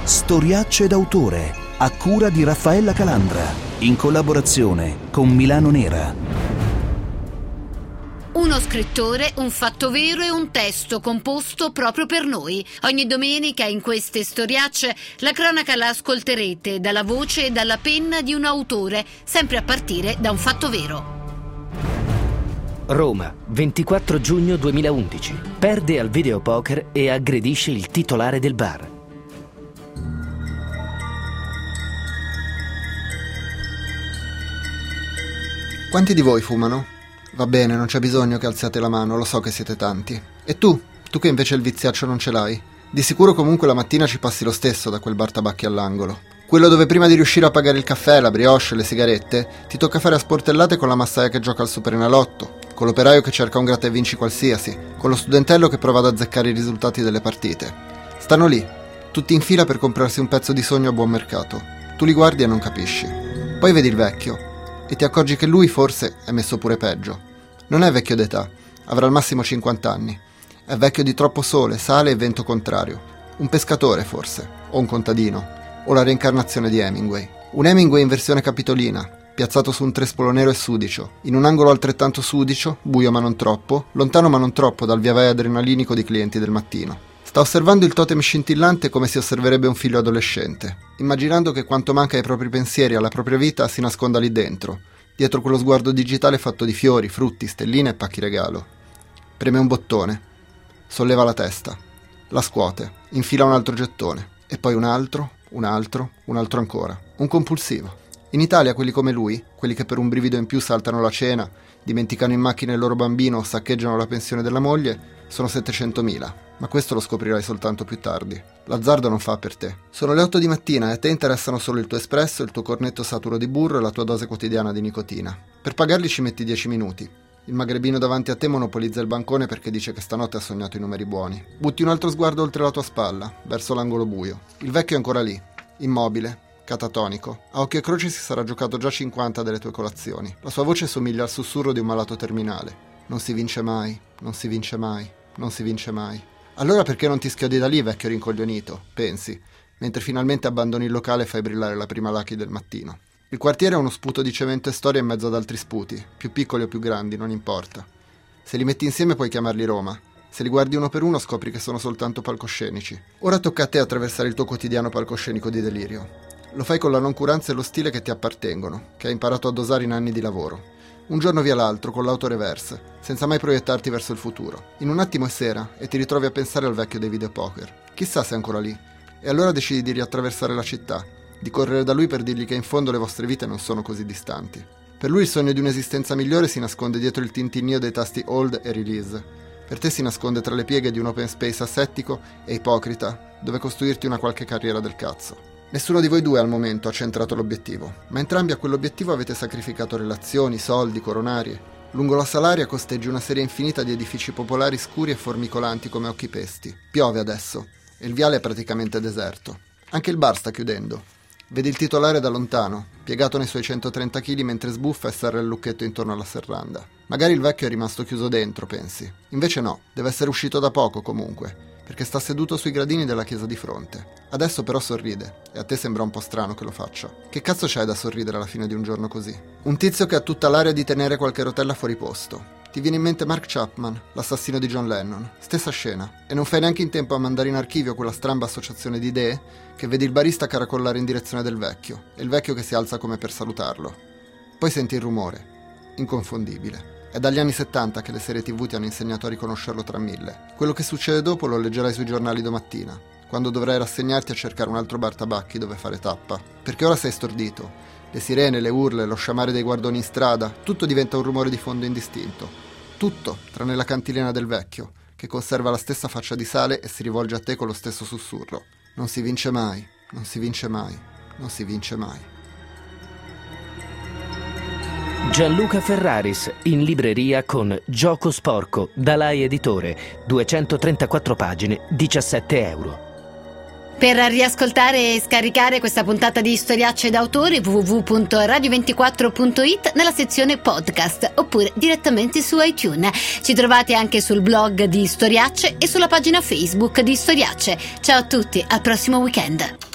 Storiacce d'autore, a cura di Raffaella Calandra, in collaborazione con Milano Nera. Uno scrittore, un fatto vero e un testo composto proprio per noi. Ogni domenica in queste storiacce la cronaca la ascolterete dalla voce e dalla penna di un autore, sempre a partire da un fatto vero. Roma, 24 giugno 2011. Perde al videopoker e aggredisce il titolare del bar. Quanti di voi fumano? Va bene, non c'è bisogno che alziate la mano, lo so che siete tanti. E tu? Tu che invece il viziaccio non ce l'hai? Di sicuro comunque la mattina ci passi lo stesso da quel bar tabacchi all'angolo. Quello dove prima di riuscire a pagare il caffè, la brioche e le sigarette, ti tocca fare a sportellate con la massaia che gioca al Superenalotto, con l'operaio che cerca un gratta e vinci qualsiasi, con lo studentello che prova ad azzeccare i risultati delle partite. Stanno lì, tutti in fila per comprarsi un pezzo di sogno a buon mercato. Tu li guardi e non capisci. Poi vedi il vecchio e ti accorgi che lui forse è messo pure peggio. Non è vecchio d'età, avrà al massimo 50 anni. È vecchio di troppo sole, sale e vento contrario. Un pescatore forse, o un contadino, o la reincarnazione di Hemingway. Un Hemingway in versione capitolina, piazzato su un trespolo nero e sudicio, in un angolo altrettanto sudicio, buio ma non troppo, lontano ma non troppo dal via vai adrenalinico di clienti del mattino. Sta osservando il totem scintillante come si osserverebbe un figlio adolescente, immaginando che quanto manca ai propri pensieri e alla propria vita si nasconda lì dentro, dietro quello sguardo digitale fatto di fiori, frutti, stelline e pacchi regalo. Preme un bottone, solleva la testa, la scuote, infila un altro gettone, e poi un altro ancora. Un compulsivo. In Italia quelli come lui, quelli che per un brivido in più saltano la cena, dimenticano in macchina il loro bambino o saccheggiano la pensione della moglie, sono 700.000. Ma questo lo scoprirai soltanto più tardi. L'azzardo non fa per te. Sono le 8 di mattina e a te interessano solo il tuo espresso, il tuo cornetto saturo di burro e la tua dose quotidiana di nicotina. Per pagarli ci metti 10 minuti. Il magrebino davanti a te monopolizza il bancone perché dice che stanotte ha sognato i numeri buoni. Butti un altro sguardo oltre la tua spalla, verso l'angolo buio. Il vecchio è ancora lì, immobile, catatonico. A occhio e croce si sarà giocato già 50 delle tue colazioni. La sua voce somiglia al sussurro di un malato terminale. Non si vince mai, non si vince mai, non si vince mai. Allora perché non ti schiodi da lì, vecchio rincoglionito, pensi, mentre finalmente abbandoni il locale e fai brillare la prima lucky del mattino. Il quartiere è uno sputo di cemento e storia in mezzo ad altri sputi, più piccoli o più grandi, non importa. Se li metti insieme puoi chiamarli Roma. Se li guardi uno per uno scopri che sono soltanto palcoscenici. Ora tocca a te attraversare il tuo quotidiano palcoscenico di delirio. Lo fai con la noncuranza e lo stile che ti appartengono, che hai imparato a dosare in anni di lavoro. Un giorno via l'altro, con l'auto reverse, senza mai proiettarti verso il futuro. In un attimo è sera e ti ritrovi a pensare al vecchio dei videopoker. Chissà se è ancora lì. E allora decidi di riattraversare la città, di correre da lui per dirgli che in fondo le vostre vite non sono così distanti. Per lui il sogno di un'esistenza migliore si nasconde dietro il tintinnio dei tasti hold e release. Per te si nasconde tra le pieghe di un open space asettico e ipocrita, dove costruirti una qualche carriera del cazzo. Nessuno di voi due al momento ha centrato l'obiettivo, ma entrambi a quell'obiettivo avete sacrificato relazioni, soldi, coronarie. Lungo la Salaria costeggi una serie infinita di edifici popolari scuri e formicolanti come occhi pesti. Piove adesso, e il viale è praticamente deserto. Anche il bar sta chiudendo. Vedi il titolare da lontano, piegato nei suoi 130 kg mentre sbuffa e serra il lucchetto intorno alla serranda. Magari il vecchio è rimasto chiuso dentro, pensi. Invece no, deve essere uscito da poco comunque, perché sta seduto sui gradini della chiesa di fronte. Adesso però sorride, e a te sembra un po' strano che lo faccia. Che cazzo c'è da sorridere alla fine di un giorno così? Un tizio che ha tutta l'aria di tenere qualche rotella fuori posto. Ti viene in mente Mark Chapman, l'assassino di John Lennon. Stessa scena. E non fai neanche in tempo a mandare in archivio quella stramba associazione di idee che vedi il barista caracollare in direzione del vecchio, e il vecchio che si alza come per salutarlo. Poi senti il rumore. Inconfondibile. È dagli anni 70 che le serie TV ti hanno insegnato a riconoscerlo tra mille. Quello che succede dopo lo leggerai sui giornali domattina, quando dovrai rassegnarti a cercare un altro bar tabacchi dove fare tappa. Perché ora sei stordito. Le sirene, le urle, lo sciamare dei guardoni in strada, tutto diventa un rumore di fondo indistinto. Tutto, tranne la cantilena del vecchio, che conserva la stessa faccia di sale e si rivolge a te con lo stesso sussurro. Non si vince mai, non si vince mai, non si vince mai. Gianluca Ferraris in libreria con Gioco sporco, Dalai editore, 234 pagine, 17 euro. Per riascoltare e scaricare questa puntata di Storiacce d'autore www.radio24.it nella sezione podcast oppure direttamente su iTunes. Ci trovate anche sul blog di Storiacce e sulla pagina Facebook di Storiacce. Ciao a tutti, al prossimo weekend.